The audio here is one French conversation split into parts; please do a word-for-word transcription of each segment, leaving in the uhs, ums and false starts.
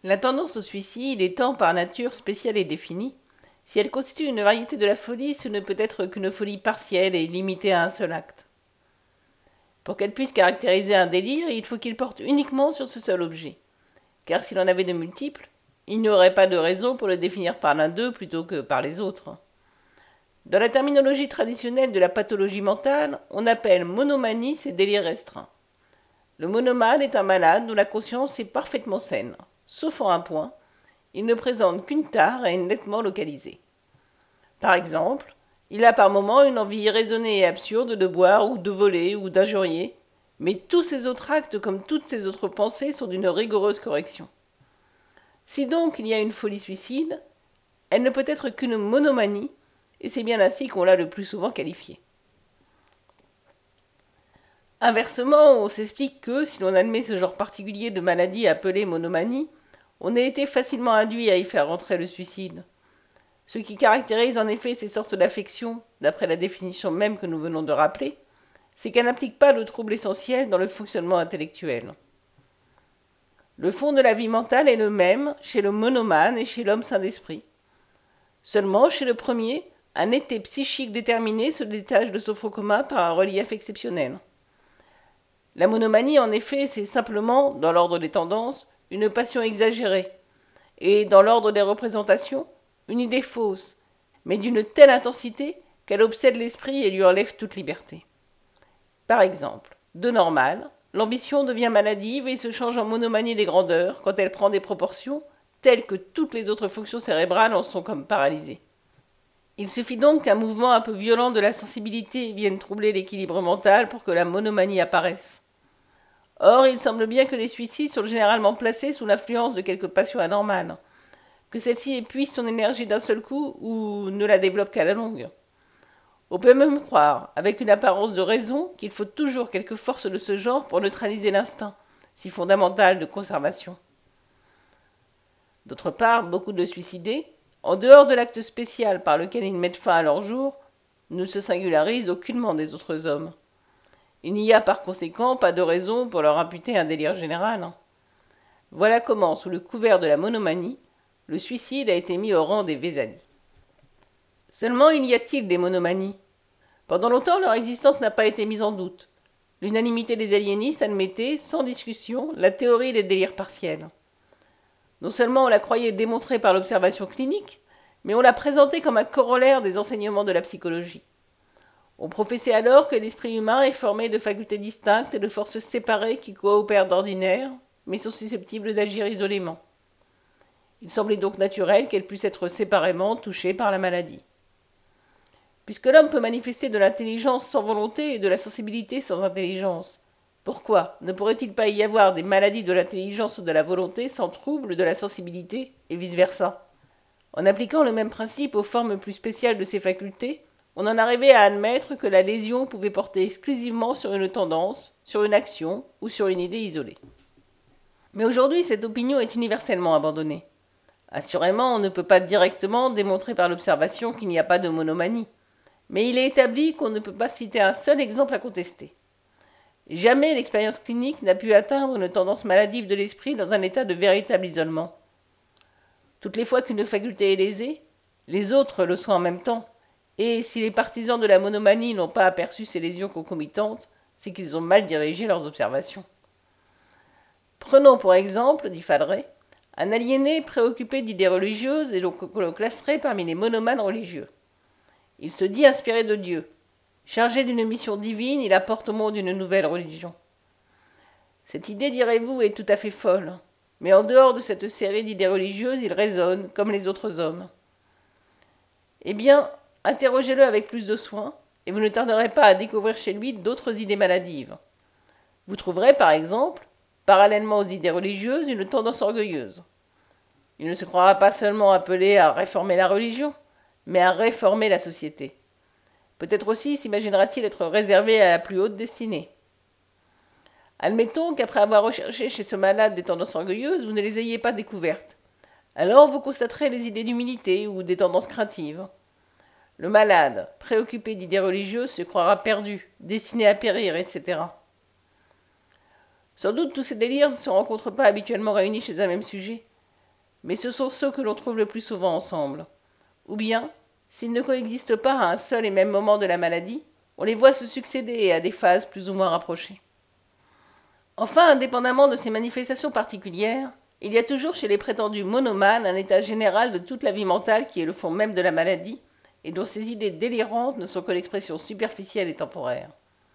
La tendance au suicide étant par nature spéciale et définie, si elle constitue une variété de la folie, ce ne peut être qu'une folie partielle et limitée à un seul acte. Pour qu'elle puisse caractériser un délire, il faut qu'il porte uniquement sur ce seul objet. Car s'il en avait de multiples, il n'y aurait pas de raison pour le définir par l'un d'eux plutôt que par les autres. Dans la terminologie traditionnelle de la pathologie mentale, on appelle monomanie ces délires restreints. Le monomane est un malade dont la conscience est parfaitement saine, sauf en un point, il ne présente qu'une tare et est nettement localisée. Par exemple, il a par moments une envie irraisonnée et absurde de boire ou de voler ou d'injurier, mais tous ses autres actes comme toutes ses autres pensées sont d'une rigoureuse correction. Si donc il y a une folie suicide, elle ne peut être qu'une monomanie, et c'est bien ainsi qu'on l'a le plus souvent qualifiée. Inversement, on s'explique que, si l'on admet ce genre particulier de maladie appelée monomanie, on a été facilement induit à y faire rentrer le suicide. Ce qui caractérise en effet ces sortes d'affections, d'après la définition même que nous venons de rappeler, c'est qu'elles n'impliquent pas le trouble essentiel dans le fonctionnement intellectuel. Le fond de la vie mentale est le même chez le monomane et chez l'homme sain d'esprit. Seulement, chez le premier, un été psychique déterminé se détache de son fond commun par un relief exceptionnel. La monomanie, en effet, c'est simplement, dans l'ordre des tendances, une passion exagérée, et, dans l'ordre des représentations, une idée fausse, mais d'une telle intensité qu'elle obsède l'esprit et lui enlève toute liberté. Par exemple, de normal, l'ambition devient maladive et se change en monomanie des grandeurs quand elle prend des proportions telles que toutes les autres fonctions cérébrales en sont comme paralysées. Il suffit donc qu'un mouvement un peu violent de la sensibilité vienne troubler l'équilibre mental pour que la monomanie apparaisse. Or, il semble bien que les suicides sont généralement placés sous l'influence de quelque passion anormale, que celle-ci épuise son énergie d'un seul coup ou ne la développe qu'à la longue. On peut même croire, avec une apparence de raison, qu'il faut toujours quelque force de ce genre pour neutraliser l'instinct, si fondamental de conservation. D'autre part, beaucoup de suicidés, en dehors de l'acte spécial par lequel ils mettent fin à leur jour, ne se singularisent aucunement des autres hommes. Il n'y a par conséquent pas de raison pour leur imputer un délire général. Voilà comment, sous le couvert de la monomanie, le suicide a été mis au rang des Vésalies. Seulement, il y a-t-il des monomanies ? Pendant longtemps, leur existence n'a pas été mise en doute. L'unanimité des aliénistes admettait, sans discussion, la théorie des délires partiels. Non seulement on la croyait démontrée par l'observation clinique, mais on la présentait comme un corollaire des enseignements de la psychologie. On professait alors que l'esprit humain est formé de facultés distinctes et de forces séparées qui coopèrent d'ordinaire, mais sont susceptibles d'agir isolément. Il semblait donc naturel qu'elles puissent être séparément touchées par la maladie. Puisque l'homme peut manifester de l'intelligence sans volonté et de la sensibilité sans intelligence, pourquoi ne pourrait-il pas y avoir des maladies de l'intelligence ou de la volonté sans trouble de la sensibilité, et vice-versa ? En appliquant le même principe aux formes plus spéciales de ces facultés, on en arrivait à admettre que la lésion pouvait porter exclusivement sur une tendance, sur une action ou sur une idée isolée. Mais aujourd'hui, cette opinion est universellement abandonnée. Assurément, on ne peut pas directement démontrer par l'observation qu'il n'y a pas de monomanie, mais il est établi qu'on ne peut pas citer un seul exemple à contester. Jamais l'expérience clinique n'a pu atteindre une tendance maladive de l'esprit dans un état de véritable isolement. Toutes les fois qu'une faculté est lésée, les autres le sont en même temps, et si les partisans de la monomanie n'ont pas aperçu ces lésions concomitantes, c'est qu'ils ont mal dirigé leurs observations. Prenons pour exemple, dit Fadret, un aliéné préoccupé d'idées religieuses et que l'on classerait parmi les monomanes religieux. Il se dit inspiré de Dieu. Chargé d'une mission divine, il apporte au monde une nouvelle religion. Cette idée, direz-vous, est tout à fait folle, mais en dehors de cette série d'idées religieuses, il raisonne comme les autres hommes. Eh bien, interrogez-le avec plus de soin, et vous ne tarderez pas à découvrir chez lui d'autres idées maladives. Vous trouverez, par exemple, parallèlement aux idées religieuses, une tendance orgueilleuse. Il ne se croira pas seulement appelé à réformer la religion, mais à réformer la société. Peut-être aussi s'imaginera-t-il être réservé à la plus haute destinée. Admettons qu'après avoir recherché chez ce malade des tendances orgueilleuses, vous ne les ayez pas découvertes. Alors vous constaterez les idées d'humilité ou des tendances craintives. Le malade, préoccupé d'idées religieuses, se croira perdu, destiné à périr, et cetera. Sans doute tous ces délires ne se rencontrent pas habituellement réunis chez un même sujet, mais ce sont ceux que l'on trouve le plus souvent ensemble. Ou bien, s'ils ne coexistent pas à un seul et même moment de la maladie, on les voit se succéder à des phases plus ou moins rapprochées. Enfin, indépendamment de ces manifestations particulières, il y a toujours chez les prétendus monomanes un état général de toute la vie mentale qui est le fond même de la maladie, et dont ces idées délirantes ne sont que l'expression superficielle et temporaire.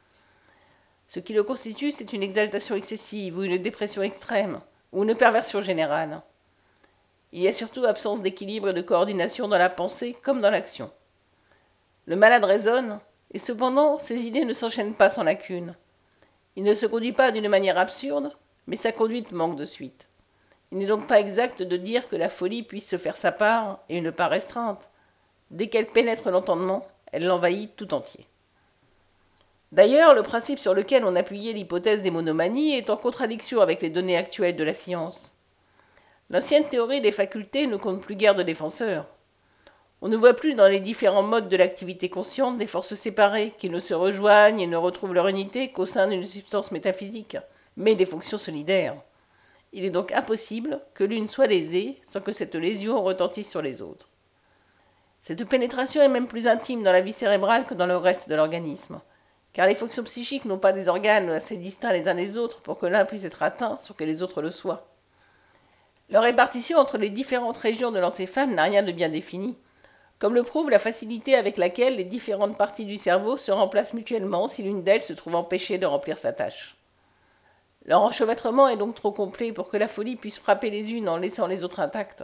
Ce qui le constitue, c'est une exaltation excessive, ou une dépression extrême, ou une perversion générale. Il y a surtout absence d'équilibre et de coordination dans la pensée comme dans l'action. Le malade raisonne, et cependant ses idées ne s'enchaînent pas sans lacune. Il ne se conduit pas d'une manière absurde, mais sa conduite manque de suite. Il n'est donc pas exact de dire que la folie puisse se faire sa part, et une part restreinte. Dès qu'elle pénètre l'entendement, elle l'envahit tout entier. D'ailleurs, le principe sur lequel on appuyait l'hypothèse des monomanies est en contradiction avec les données actuelles de la science. L'ancienne théorie des facultés ne compte plus guère de défenseurs. On ne voit plus dans les différents modes de l'activité consciente des forces séparées qui ne se rejoignent et ne retrouvent leur unité qu'au sein d'une substance métaphysique, mais des fonctions solidaires. Il est donc impossible que l'une soit lésée sans que cette lésion retentisse sur les autres. Cette pénétration est même plus intime dans la vie cérébrale que dans le reste de l'organisme, car les fonctions psychiques n'ont pas des organes assez distincts les uns des autres pour que l'un puisse être atteint sans que les autres le soient. Leur répartition entre les différentes régions de l'encéphale n'a rien de bien défini, comme le prouve la facilité avec laquelle les différentes parties du cerveau se remplacent mutuellement si l'une d'elles se trouve empêchée de remplir sa tâche. Leur enchevêtrement est donc trop complet pour que la folie puisse frapper les unes en laissant les autres intactes.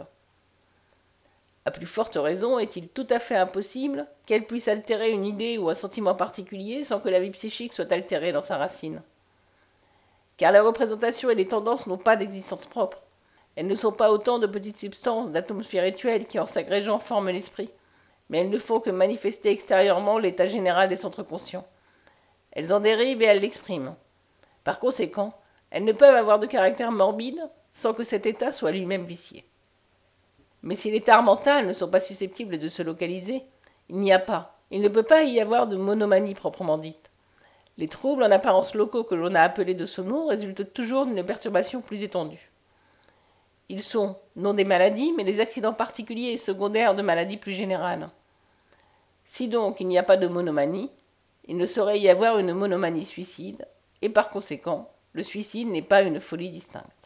À plus forte raison est-il tout à fait impossible qu'elle puisse altérer une idée ou un sentiment particulier sans que la vie psychique soit altérée dans sa racine. Car la représentation et les tendances n'ont pas d'existence propre. Elles ne sont pas autant de petites substances, d'atomes spirituels qui en s'agrégeant forment l'esprit, mais elles ne font que manifester extérieurement l'état général des centres conscients. Elles en dérivent et elles l'expriment. Par conséquent, elles ne peuvent avoir de caractère morbide sans que cet état soit lui-même vicié. Mais si les tares mentales ne sont pas susceptibles de se localiser, il n'y a pas, il ne peut pas y avoir de monomanie proprement dite. Les troubles en apparence locaux que l'on a appelés de ce nom résultent toujours d'une perturbation plus étendue. Ils sont non des maladies, mais des accidents particuliers et secondaires de maladies plus générales. Si donc il n'y a pas de monomanie, il ne saurait y avoir une monomanie suicide, et par conséquent, le suicide n'est pas une folie distincte.